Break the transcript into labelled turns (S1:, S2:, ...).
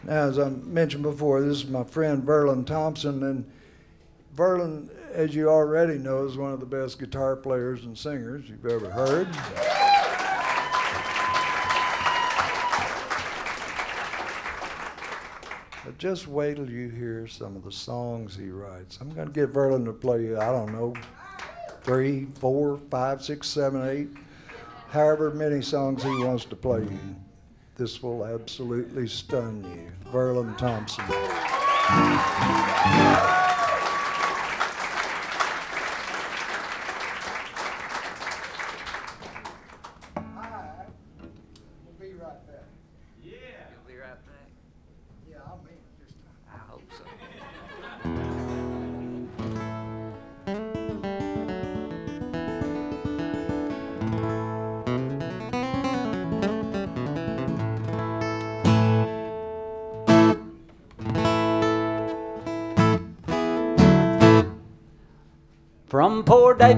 S1: Now, as I mentioned before, this is my friend Verlin Thompson, and Verlin, as you already know, is one of the best guitar players and singers you've ever heard. But just wait till you hear some of the songs he writes. I'm going to get Verlin to play you, I don't know, 3, 4, 5, 6, 7, 8, however many songs he wants to play you. This will absolutely stun you. Verlin Thompson.
S2: From poor Davy